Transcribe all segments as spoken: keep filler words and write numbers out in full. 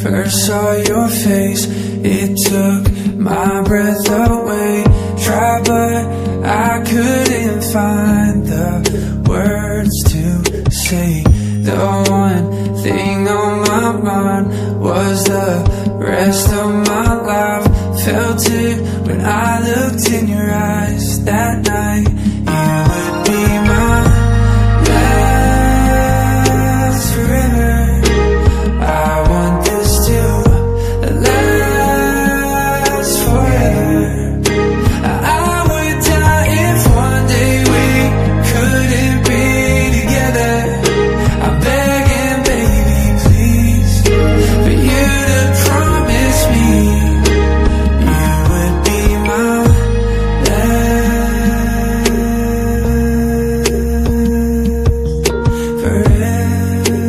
first saw your face, it took my breath away. Tried but I couldn't find the words to say. The one thing on my mind was the rest of my life. Felt it when I looked in your eyes that night. You would be my last forever. I want this to last forever. I would die if one day we couldn't be together. I'm begging, baby, please, for you to promise me you would be my last forever.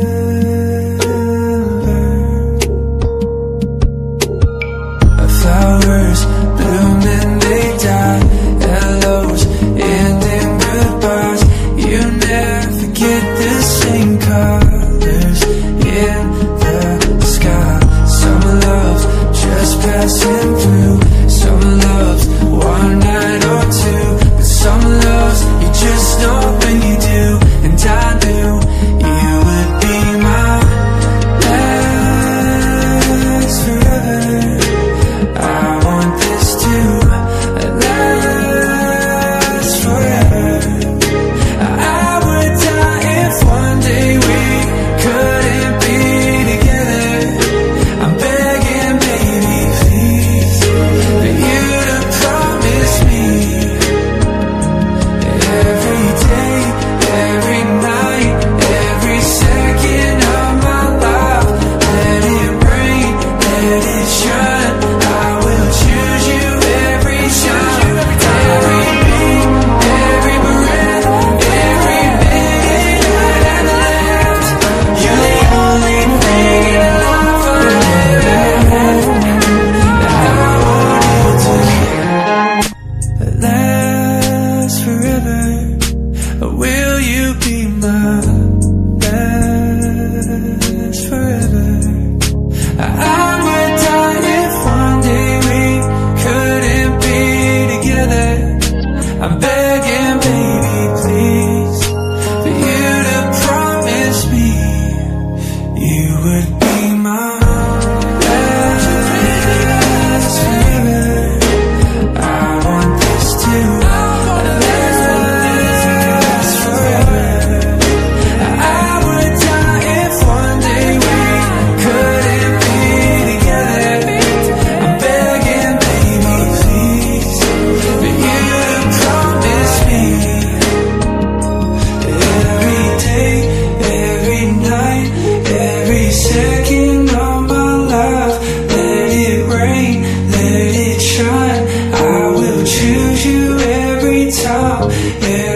Flowers bloom and they die, hellos ending goodbyes. You never get the same colors in the sky. Summer love's just passing through. Summer love's one night or two, but summer love's you just know when you do. And I knew you would be my last forever. I want this to last forever. I would die if one day we couldn't be together. I'm begging, baby, please, for you to promise me every day, every night, every second of my life. Let it rain, let it shine, I will choose you every time. Every beat, every breath, every minute I've left. You're the only thing in life I live. I want you to last forever. Will you be my last forever? I would die if one day we couldn't be together. I'm begging, baby, please, for you to promise me you would be my last forever. I want this to last forever. I would die if one day we couldn't be together. I'm begging, baby, please, for you to promise me every day, every night, every second of my life. Let it rain, let it shine, I will choose you every time.